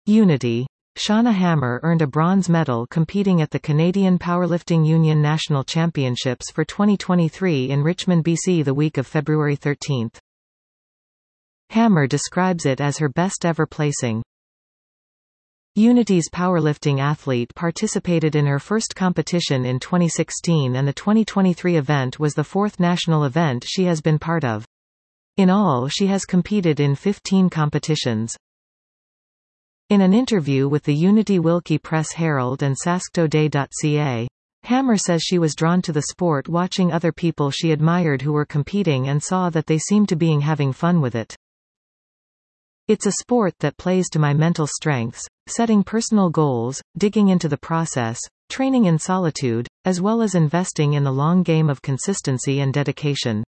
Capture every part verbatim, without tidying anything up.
Unity. Shauna Hammer earned a bronze medal competing at the Canadian Powerlifting Union National Championships for twenty twenty-three in Richmond, B C the week of February thirteenth. Hammer describes it as her best ever placing. Unity's powerlifting athlete participated in her first competition in twenty sixteen, and the twenty twenty-three event was the fourth national event she has been part of. In all, she has competed in fifteen competitions. In an interview with the Unity Wilkie Press Herald and Sasktoday dot C A, Hammer says she was drawn to the sport watching other people she admired who were competing and saw that they seemed to being having fun with it. It's a sport that plays to my mental strengths, setting personal goals, digging into the process, training in solitude, as well as investing in the long game of consistency and dedication.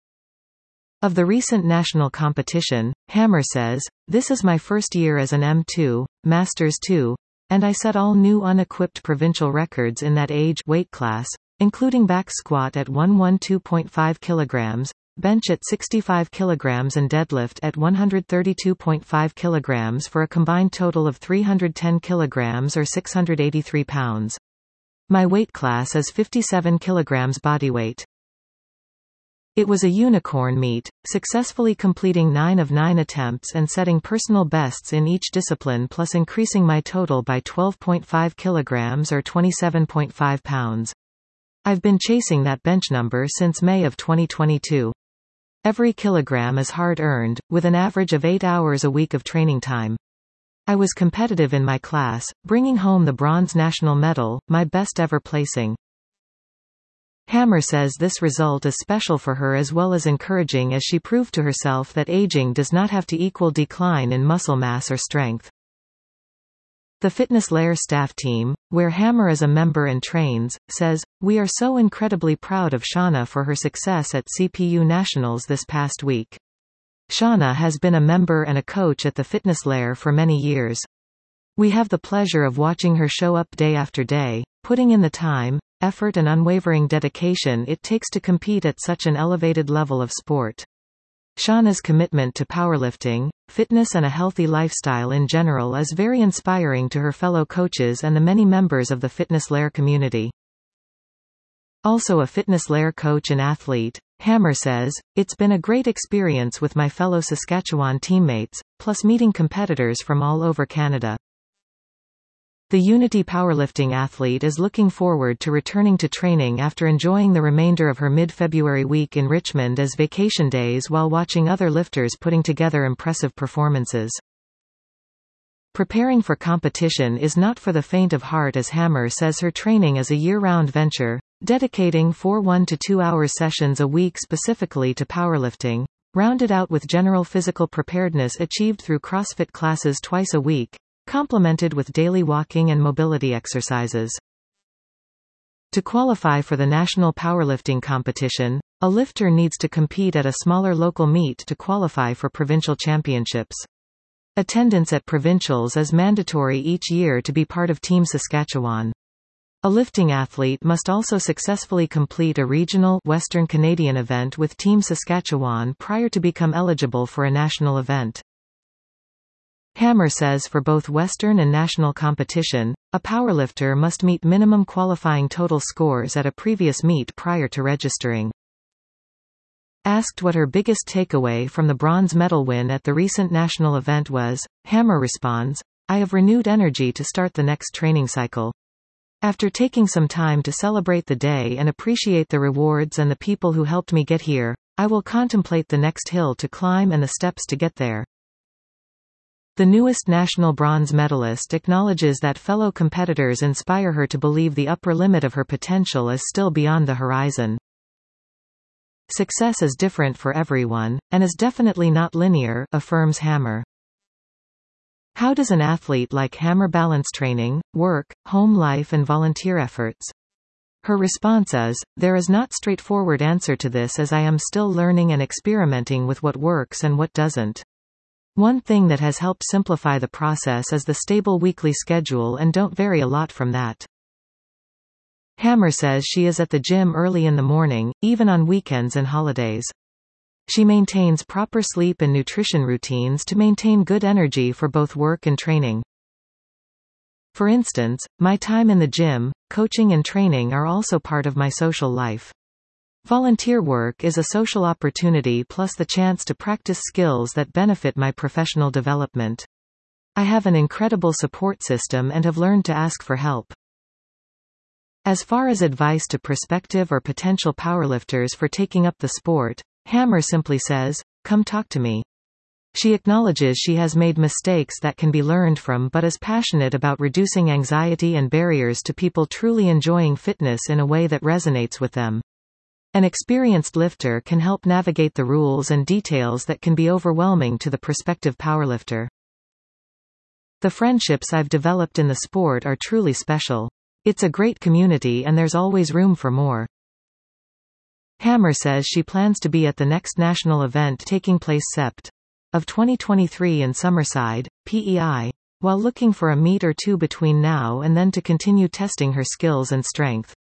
Of the recent national competition, Hammer says, "This is my first year as an M two, Masters two, and I set all new unequipped provincial records in that age weight class, including back squat at one hundred twelve point five kilograms, bench at sixty-five kilograms and deadlift at one hundred thirty-two point five kilograms for a combined total of three hundred ten kilograms or six hundred eighty-three pounds. My weight class is fifty-seven kilograms bodyweight." It was a unicorn meet, successfully completing nine of nine attempts and setting personal bests in each discipline, plus increasing my total by twelve point five kilograms or twenty-seven point five pounds. I've been chasing that bench number since May of twenty twenty-two. Every kilogram is hard-earned, with an average of eight hours a week of training time. I was competitive in my class, bringing home the bronze national medal, my best ever placing. Hammer says this result is special for her as well as encouraging, as she proved to herself that aging does not have to equal decline in muscle mass or strength. The Fitness Lair staff team, where Hammer is a member and trains, says, "We are so incredibly proud of Shauna for her success at C P U Nationals this past week. Shauna has been a member and a coach at the Fitness Lair for many years. We have the pleasure of watching her show up day after day, putting in the time, effort and unwavering dedication it takes to compete at such an elevated level of sport. Shauna's commitment to powerlifting, fitness and a healthy lifestyle in general is very inspiring to her fellow coaches and the many members of the Fitness Lair community." Also a Fitness Lair coach and athlete, Hammer says, "It's been a great experience with my fellow Saskatchewan teammates, plus meeting competitors from all over Canada." The Unity powerlifting athlete is looking forward to returning to training after enjoying the remainder of her mid-February week in Richmond as vacation days while watching other lifters putting together impressive performances. Preparing for competition is not for the faint of heart, as Hammer says her training is a year-round venture, dedicating four one to two hour sessions a week specifically to powerlifting, rounded out with general physical preparedness achieved through CrossFit classes twice a week, complemented with daily walking and mobility exercises. To qualify for the national powerlifting competition, a lifter needs to compete at a smaller local meet to qualify for provincial championships. Attendance at provincials is mandatory each year to be part of Team Saskatchewan. A lifting athlete must also successfully complete a regional Western Canadian event with Team Saskatchewan prior to become eligible for a national event. Hammer says for both Western and national competition, a powerlifter must meet minimum qualifying total scores at a previous meet prior to registering. Asked what her biggest takeaway from the bronze medal win at the recent national event was, Hammer responds, "I have renewed energy to start the next training cycle. After taking some time to celebrate the day and appreciate the rewards and the people who helped me get here, I will contemplate the next hill to climb and the steps to get there." The newest national bronze medalist acknowledges that fellow competitors inspire her to believe the upper limit of her potential is still beyond the horizon. "Success is different for everyone, and is definitely not linear," affirms Hammer. How does an athlete like Hammer balance training, work, home life and volunteer efforts? Her response is, "There is not straightforward answer to this, as I am still learning and experimenting with what works and what doesn't. One thing that has helped simplify the process is the stable weekly schedule, and don't vary a lot from that." Hammer says she is at the gym early in the morning, even on weekends and holidays. She maintains proper sleep and nutrition routines to maintain good energy for both work and training. For instance, my time in the gym, coaching and training are also part of my social life. Volunteer work is a social opportunity plus the chance to practice skills that benefit my professional development. I have an incredible support system and have learned to ask for help. As far as advice to prospective or potential powerlifters for taking up the sport, Hammer simply says, "Come talk to me." She acknowledges she has made mistakes that can be learned from but is passionate about reducing anxiety and barriers to people truly enjoying fitness in a way that resonates with them. An experienced lifter can help navigate the rules and details that can be overwhelming to the prospective powerlifter. The friendships I've developed in the sport are truly special. It's a great community and there's always room for more. Hammer says she plans to be at the next national event taking place September of twenty twenty-three in Summerside, P E I, while looking for a meet or two between now and then to continue testing her skills and strength.